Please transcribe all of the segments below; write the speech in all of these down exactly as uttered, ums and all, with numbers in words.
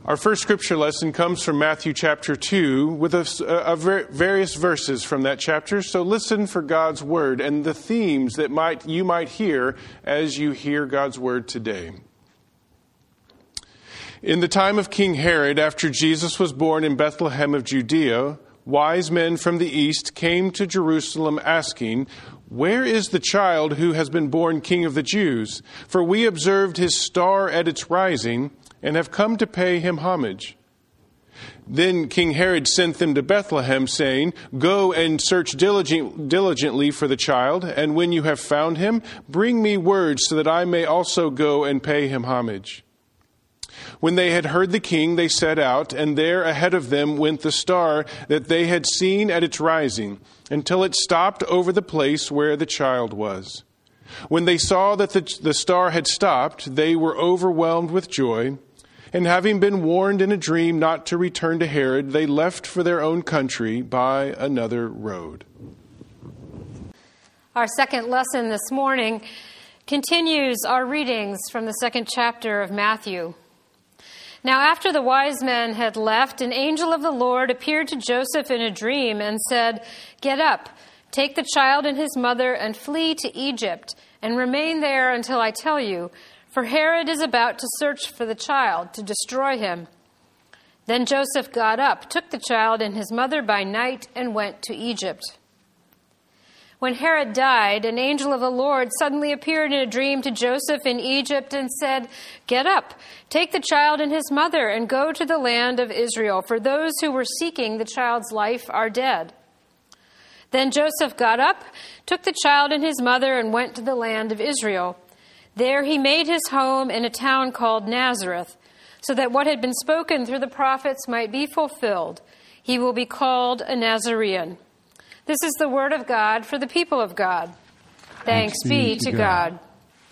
Our first scripture lesson comes from Matthew chapter two with a, a, a various verses from that chapter. So listen for God's word and the themes that might you might hear as you hear God's word today. In the time of King Herod, after Jesus was born in Bethlehem of Judea, wise men from the east came to Jerusalem asking, "Where is the child who has been born King of the Jews? For we observed his star at its rising and have come to pay him homage." Then King Herod sent them to Bethlehem, saying, "Go and search diligent, diligently for the child, and when you have found him, bring me word so that I may also go and pay him homage." When they had heard the king, they set out, and there ahead of them went the star that they had seen at its rising, until it stopped over the place where the child was. When they saw that the, the star had stopped, they were overwhelmed with joy. And having been warned in a dream not to return to Herod, they left for their own country by another road. Our second lesson this morning continues our readings from the second chapter of Matthew. Now, after the wise men had left, an angel of the Lord appeared to Joseph in a dream and said, "Get up, take the child and his mother and flee to Egypt, and remain there until I tell you, for Herod is about to search for the child to destroy him." Then Joseph got up, took the child and his mother by night, and went to Egypt. When Herod died, an angel of the Lord suddenly appeared in a dream to Joseph in Egypt and said, "Get up, take the child and his mother, and go to the land of Israel, for those who were seeking the child's life are dead." Then Joseph got up, took the child and his mother, and went to the land of Israel. There he made his home in a town called Nazareth, so that what had been spoken through the prophets might be fulfilled. He will be called a Nazarene. This is the word of God for the people of God. Thanks, Thanks be to God. God.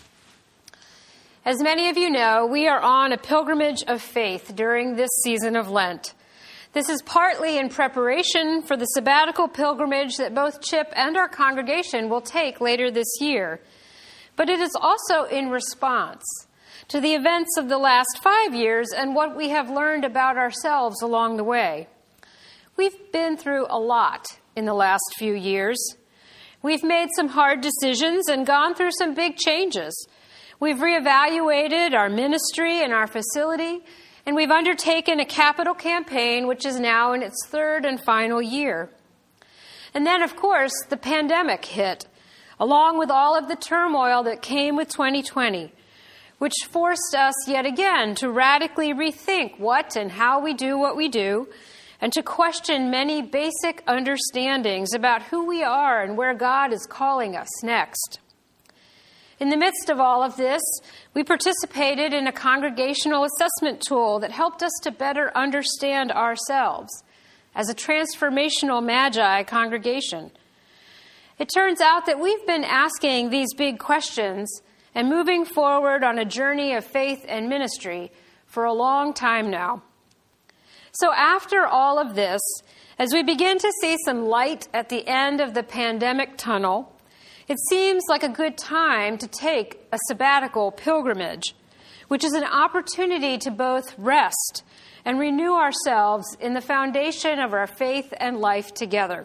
As many of you know, we are on a pilgrimage of faith during this season of Lent. This is partly in preparation for the sabbatical pilgrimage that both Chip and our congregation will take later this year. But it is also in response to the events of the last five years and what we have learned about ourselves along the way. We've been through a lot in the last few years. We've made some hard decisions and gone through some big changes. We've reevaluated our ministry and our facility, and we've undertaken a capital campaign which is now in its third and final year. And then, of course, the pandemic hit, along with all of the turmoil that came with twenty twenty, which forced us yet again to radically rethink what and how we do what we do, and to question many basic understandings about who we are and where God is calling us next. In the midst of all of this, we participated in a congregational assessment tool that helped us to better understand ourselves as a transformational Magi congregation. It turns out that we've been asking these big questions and moving forward on a journey of faith and ministry for a long time now. So after all of this, as we begin to see some light at the end of the pandemic tunnel, it seems like a good time to take a sabbatical pilgrimage, which is an opportunity to both rest and renew ourselves in the foundation of our faith and life together.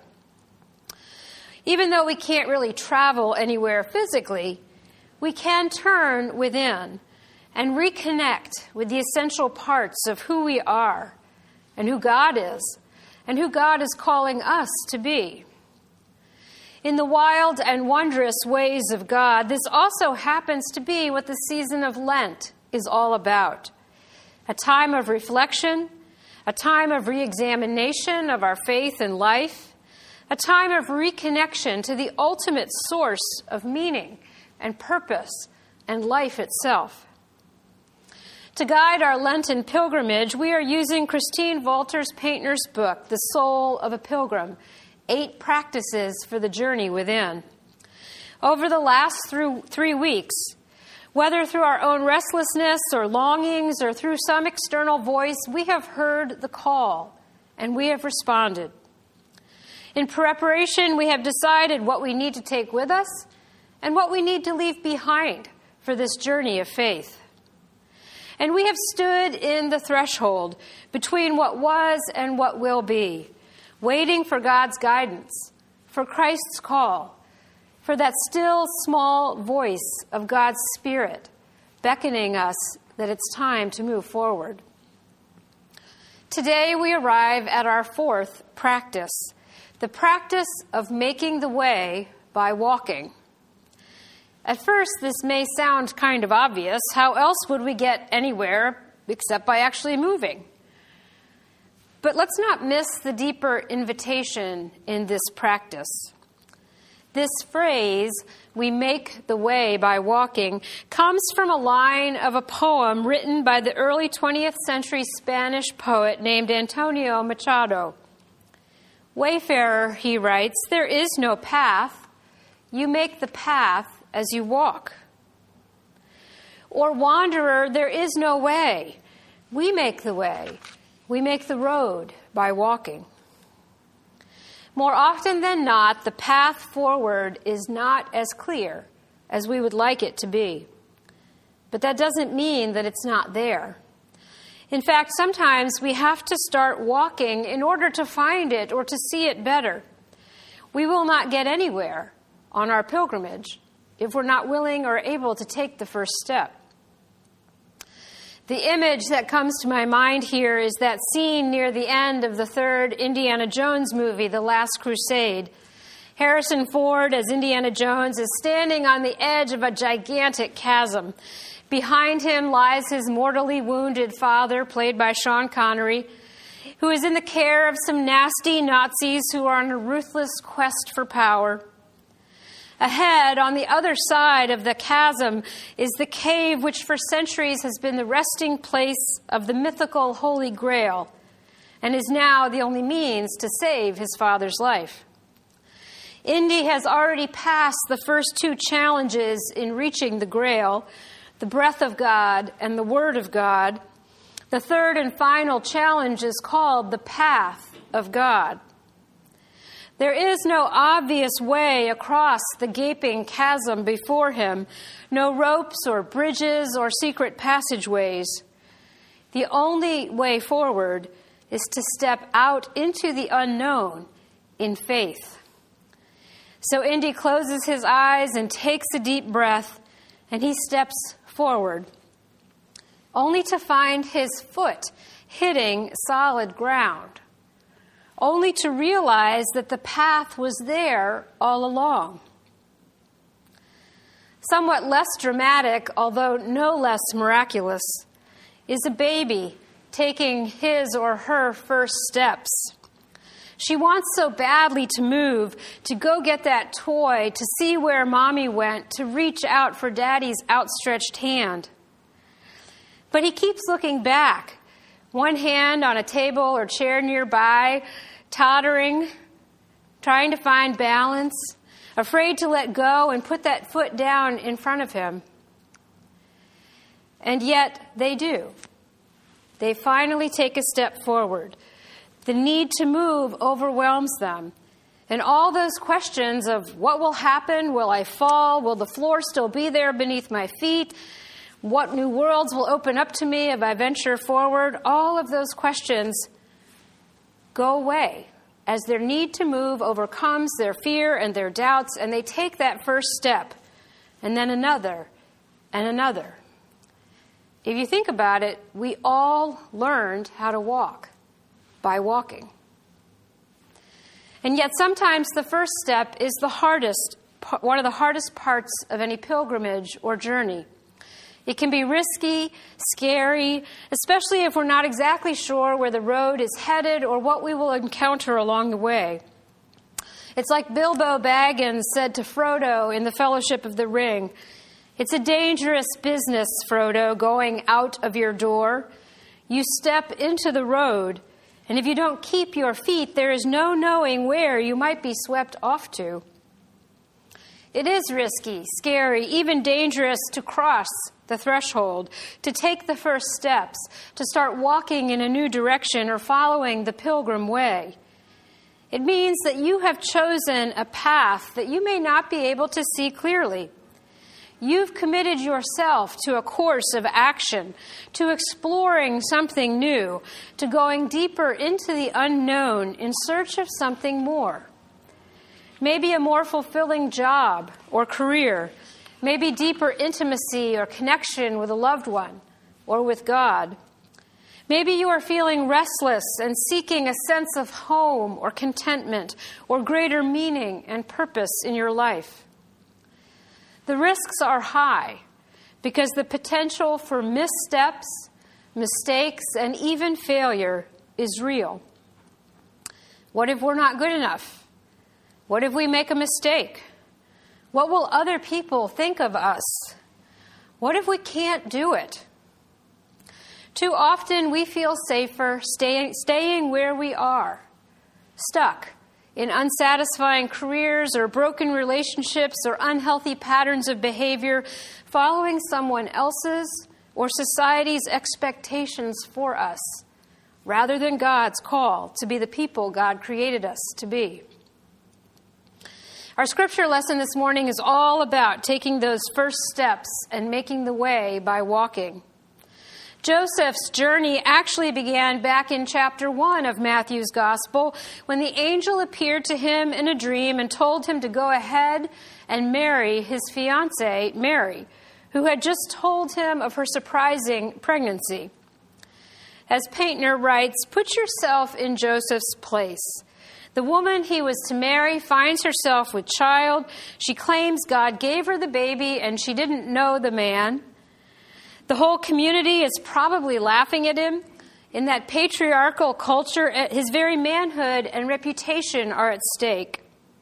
Even though we can't really travel anywhere physically, we can turn within and reconnect with the essential parts of who we are and who God is, and who God is calling us to be. In the wild and wondrous ways of God, this also happens to be what the season of Lent is all about. A time of reflection, a time of re-examination of our faith and life, a time of reconnection to the ultimate source of meaning and purpose and life itself. To guide our Lenten pilgrimage, we are using Christine Walters Paintner's book, The Soul of a Pilgrim, Eight Practices for the Journey Within. Over the last through three weeks, whether through our own restlessness or longings or through some external voice, we have heard the call and we have responded. In preparation, we have decided what we need to take with us and what we need to leave behind for this journey of faith. And we have stood in the threshold between what was and what will be, waiting for God's guidance, for Christ's call, for that still small voice of God's Spirit beckoning us that it's time to move forward. Today we arrive at our fourth practice, the practice of making the way by walking. At first, this may sound kind of obvious. How else would we get anywhere except by actually moving? But let's not miss the deeper invitation in this practice. This phrase, "we make the way by walking," comes from a line of a poem written by the early twentieth century Spanish poet named Antonio Machado. "Wayfarer," he writes, "there is no path. You make the path as you walk." Or wanderer, there is no way. We make the way. We make the road by walking. More often than not, the path forward is not as clear as we would like it to be. But that doesn't mean that it's not there. In fact, sometimes we have to start walking in order to find it or to see it better. We will not get anywhere on our pilgrimage if we're not willing or able to take the first step. The image that comes to my mind here is that scene near the end of the third Indiana Jones movie, The Last Crusade. Harrison Ford, as Indiana Jones, is standing on the edge of a gigantic chasm. Behind him lies his mortally wounded father, played by Sean Connery, who is in the care of some nasty Nazis who are on a ruthless quest for power. Ahead, on the other side of the chasm, is the cave which for centuries has been the resting place of the mythical Holy Grail and is now the only means to save his father's life. Indy has already passed the first two challenges in reaching the Grail, the breath of God and the Word of God. The third and final challenge is called the path of God. There is no obvious way across the gaping chasm before him, no ropes or bridges or secret passageways. The only way forward is to step out into the unknown in faith. So Indy closes his eyes and takes a deep breath, and he steps forward, only to find his foot hitting solid ground, only to realize that the path was there all along. Somewhat less dramatic, although no less miraculous, is a baby taking his or her first steps. She wants so badly to move, to go get that toy, to see where mommy went, to reach out for daddy's outstretched hand. But he keeps looking back, one hand on a table or chair nearby, tottering, trying to find balance, afraid to let go and put that foot down in front of him. And yet they do. They finally take a step forward. The need to move overwhelms them. And all those questions of what will happen, will I fall, will the floor still be there beneath my feet, what new worlds will open up to me if I venture forward, all of those questions go away as their need to move overcomes their fear and their doubts, and they take that first step, and then another, and another. If you think about it, we all learned how to walk by walking. And yet sometimes the first step is the hardest, one of the hardest parts of any pilgrimage or journey. It can be risky, scary, especially if we're not exactly sure where the road is headed or what we will encounter along the way. It's like Bilbo Baggins said to Frodo in the Fellowship of the Ring, "It's a dangerous business, Frodo, going out of your door. You step into the road, and if you don't keep your feet, there is no knowing where you might be swept off to." It is risky, scary, even dangerous to cross the threshold, to take the first steps, to start walking in a new direction or following the pilgrim way. It means that you have chosen a path that you may not be able to see clearly. You've committed yourself to a course of action, to exploring something new, to going deeper into the unknown in search of something more. Maybe a more fulfilling job or career, maybe deeper intimacy or connection with a loved one or with God. Maybe you are feeling restless and seeking a sense of home or contentment or greater meaning and purpose in your life. The risks are high because the potential for missteps, mistakes, and even failure is real. What if we're not good enough? What if we make a mistake? What will other people think of us? What if we can't do it? Too often we feel safer staying, staying where we are, stuck in unsatisfying careers or broken relationships or unhealthy patterns of behavior, following someone else's or society's expectations for us, rather than God's call to be the people God created us to be. Our scripture lesson this morning is all about taking those first steps and making the way by walking. Joseph's journey actually began back in chapter one of Matthew's gospel when the angel appeared to him in a dream and told him to go ahead and marry his fiancée, Mary, who had just told him of her surprising pregnancy. As Paintner writes, put yourself in Joseph's place. The woman he was to marry finds herself with child. She claims God gave her the baby and she didn't know the man. The whole community is probably laughing at him. In that patriarchal culture, his very manhood and reputation are at stake.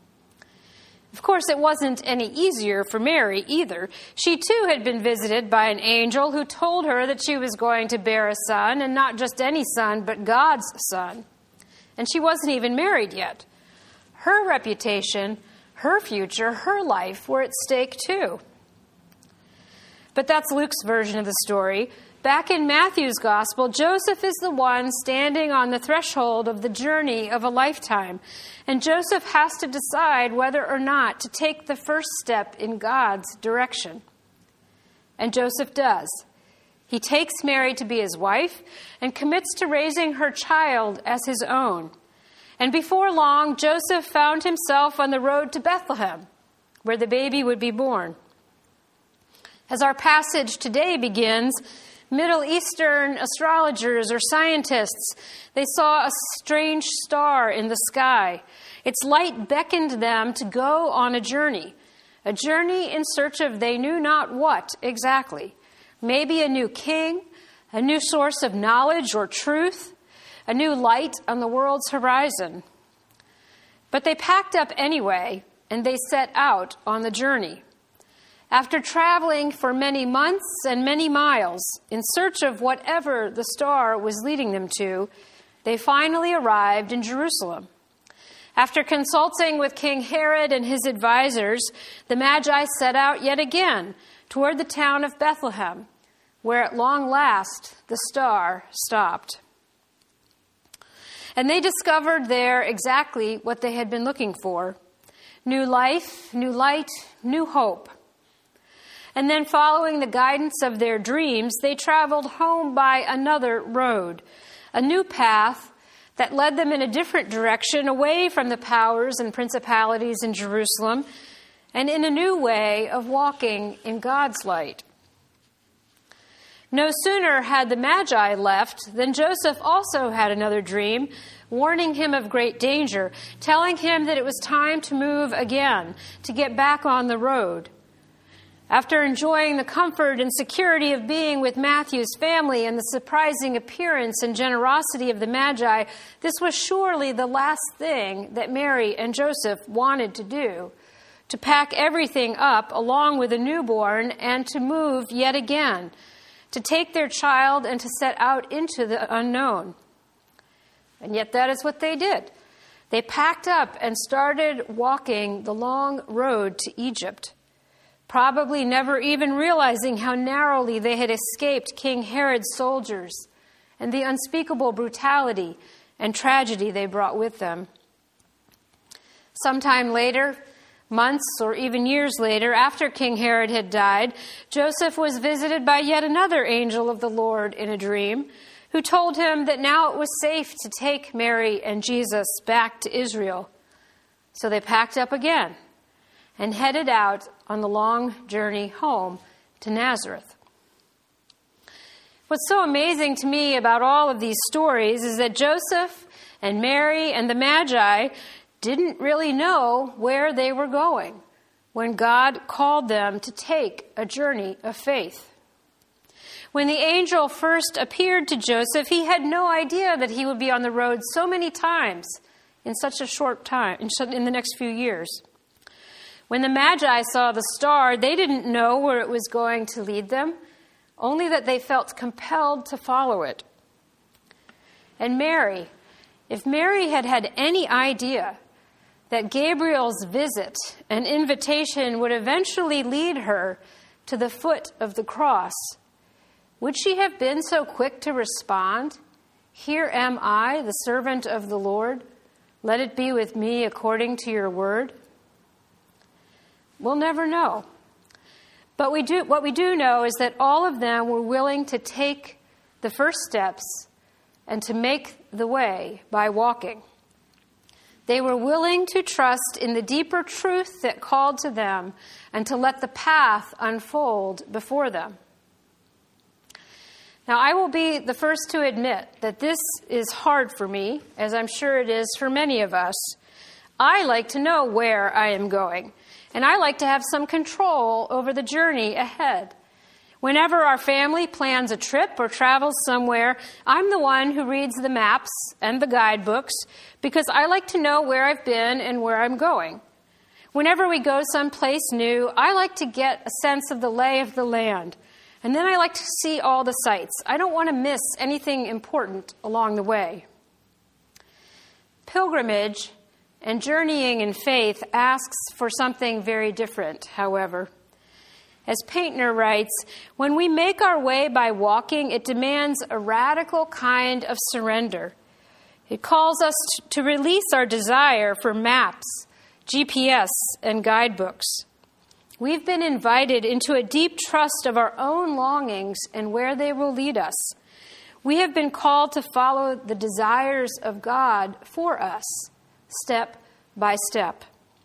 Of course, it wasn't any easier for Mary either. She too had been visited by an angel who told her that she was going to bear a son, and not just any son, but God's son. And she wasn't even married yet. Her reputation, her future, her life were at stake too. But that's Luke's version of the story. Back in Matthew's gospel, Joseph is the one standing on the threshold of the journey of a lifetime. And Joseph has to decide whether or not to take the first step in God's direction. And Joseph does. He takes Mary to be his wife and commits to raising her child as his own. And before long, Joseph found himself on the road to Bethlehem, where the baby would be born. As our passage today begins, Middle Eastern astrologers or scientists, they saw a strange star in the sky. Its light beckoned them to go on a journey, a journey in search of they knew not what exactly. Maybe a new king, a new source of knowledge or truth, a new light on the world's horizon. But they packed up anyway, and they set out on the journey. After traveling for many months and many miles in search of whatever the star was leading them to, they finally arrived in Jerusalem. After consulting with King Herod and his advisors, the Magi set out yet again toward the town of Bethlehem, where at long last the star stopped. And they discovered there exactly what they had been looking for: new life, new light, new hope. And then, following the guidance of their dreams, they traveled home by another road, a new path that led them in a different direction, away from the powers and principalities in Jerusalem, and in a new way of walking in God's light. No sooner had the Magi left than Joseph also had another dream, warning him of great danger, telling him that it was time to move again, to get back on the road. After enjoying the comfort and security of being with Matthew's family and the surprising appearance and generosity of the Magi, this was surely the last thing that Mary and Joseph wanted to do, to pack everything up along with a newborn and to move yet again, to take their child and to set out into the unknown. And yet that is what they did. They packed up and started walking the long road to Egypt, probably never even realizing how narrowly they had escaped King Herod's soldiers and the unspeakable brutality and tragedy they brought with them. Sometime later, Months or even years later, after King Herod had died, Joseph was visited by yet another angel of the Lord in a dream, who told him that now it was safe to take Mary and Jesus back to Israel. So they packed up again and headed out on the long journey home to Nazareth. What's so amazing to me about all of these stories is that Joseph and Mary and the Magi didn't really know where they were going when God called them to take a journey of faith. When the angel first appeared to Joseph, he had no idea that he would be on the road so many times in such a short time, in the next few years. When the Magi saw the star, they didn't know where it was going to lead them, only that they felt compelled to follow it. And Mary, if Mary had had any idea that Gabriel's visit and invitation would eventually lead her to the foot of the cross, would she have been so quick to respond, "Here am I, the servant of the Lord. Let it be with me according to your word"? We'll never know. But we do, what we do know is that all of them were willing to take the first steps and to make the way by walking. They were willing to trust in the deeper truth that called to them and to let the path unfold before them. Now, I will be the first to admit that this is hard for me, as I'm sure it is for many of us. I like to know where I am going, and I like to have some control over the journey ahead. Whenever our family plans a trip or travels somewhere, I'm the one who reads the maps and the guidebooks because I like to know where I've been and where I'm going. Whenever we go someplace new, I like to get a sense of the lay of the land. And then I like to see all the sights. I don't want to miss anything important along the way. Pilgrimage and journeying in faith asks for something very different, however. As Paintner writes, when we make our way by walking, it demands a radical kind of surrender. It calls us to release our desire for maps, G P S, and guidebooks. We've been invited into a deep trust of our own longings and where they will lead us. We have been called to follow the desires of God for us, step by step.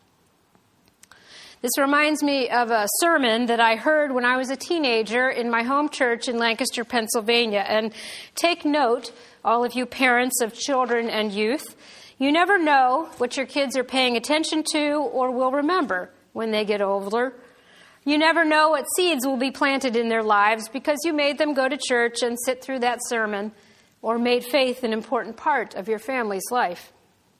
This reminds me of a sermon that I heard when I was a teenager in my home church in Lancaster, Pennsylvania. And take note, all of you parents of children and youth, you never know what your kids are paying attention to or will remember when they get older. You never know what seeds will be planted in their lives because you made them go to church and sit through that sermon or made faith an important part of your family's life.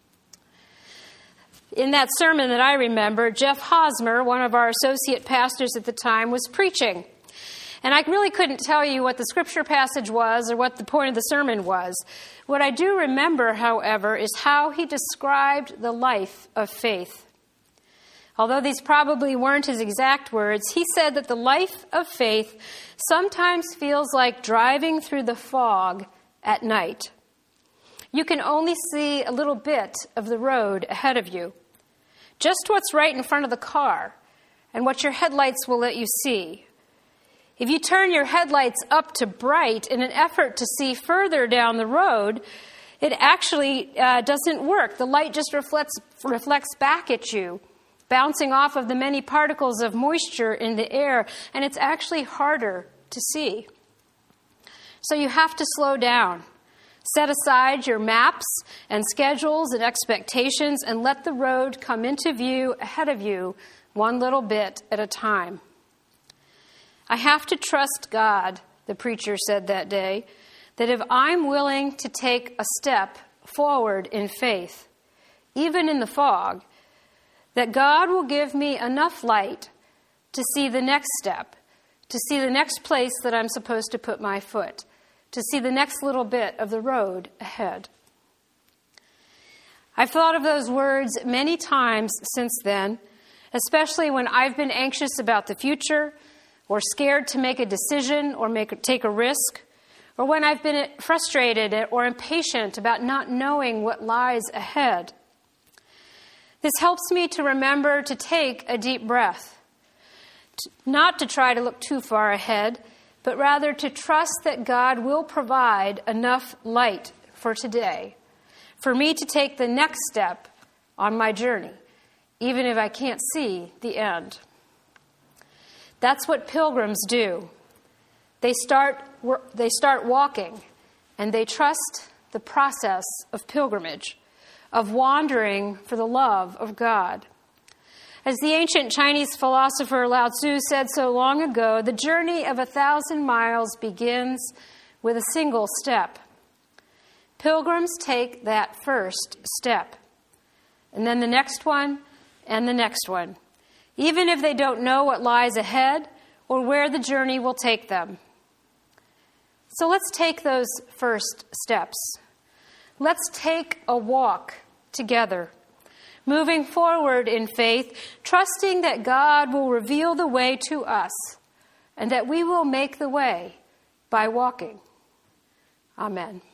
In that sermon that I remember, Jeff Hosmer, one of our associate pastors at the time, was preaching. And I really couldn't tell you what the scripture passage was or what the point of the sermon was. What I do remember, however, is how he described the life of faith. Although these probably weren't his exact words, he said that the life of faith sometimes feels like driving through the fog at night. You can only see a little bit of the road ahead of you, just what's right in front of the car and what your headlights will let you see. If you turn your headlights up to bright in an effort to see further down the road, it actually uh, doesn't work. The light just reflects, reflects back at you, bouncing off of the many particles of moisture in the air, and it's actually harder to see. So you have to slow down. Set aside your maps and schedules and expectations and let the road come into view ahead of you one little bit at a time. I have to trust God, the preacher said that day, that if I'm willing to take a step forward in faith, even in the fog, that God will give me enough light to see the next step, to see the next place that I'm supposed to put my foot, to see the next little bit of the road ahead. I've thought of those words many times since then, especially when I've been anxious about the future or scared to make a decision or make take a risk, or when I've been frustrated or impatient about not knowing what lies ahead. This helps me to remember to take a deep breath, not to try to look too far ahead, but rather to trust that God will provide enough light for today, for me to take the next step on my journey, even if I can't see the end. That's what pilgrims do. They start, they start walking, and they trust the process of pilgrimage, of wandering for the love of God. As the ancient Chinese philosopher Lao Tzu said so long ago, the journey of a thousand miles begins with a single step. Pilgrims take that first step, and then the next one, and the next one, even if they don't know what lies ahead or where the journey will take them. So let's take those first steps. Let's take a walk together, moving forward in faith, trusting that God will reveal the way to us and that we will make the way by walking. Amen.